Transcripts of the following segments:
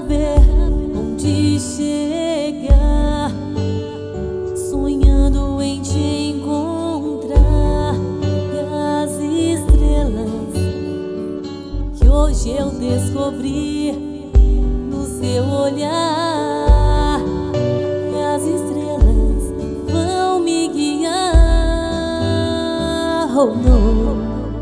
saber onde chegar, sonhando em te encontrar. E as estrelas que hoje eu descobri no seu olhar, e as estrelas vão me guiar. Oh, não.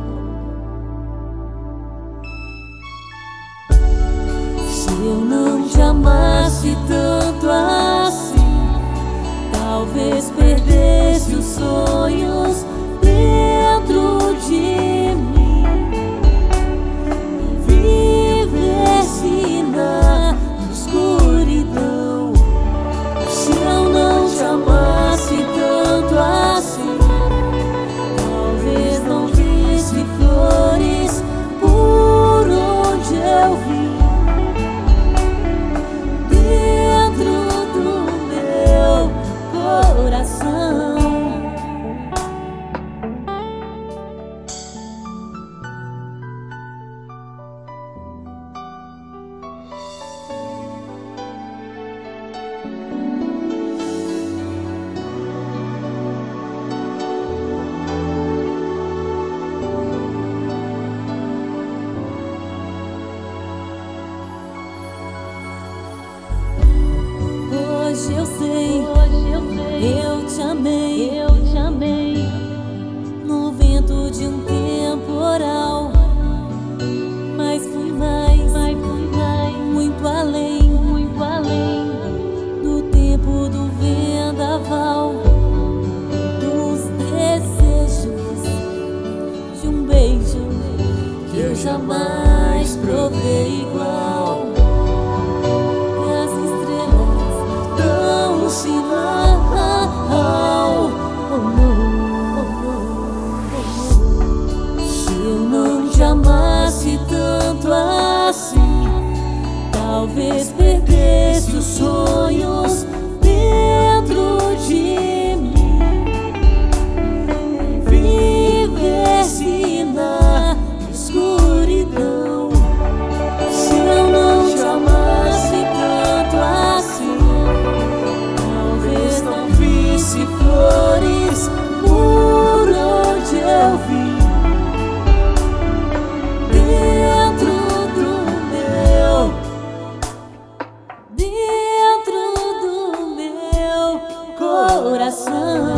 Se eu não te amasse tanto assim, talvez perdesse os sonhos dentro de mim, vivesse na escuridão. Se eu não te amasse tanto assim, talvez não visse flores por onde eu vim. Hoje eu sei, eu te amei, no vento de um temporal, mas fui mais, muito além do tempo do vendaval, dos desejos de um beijo que eu jamais provei igual. Se eu não te amasse tanto assim, talvez perdesse os sonhos dentro de mim, vivesse na escuridão. Se eu não te amasse tanto assim, talvez não visse flores por onde eu vim. Dentro do meu coração.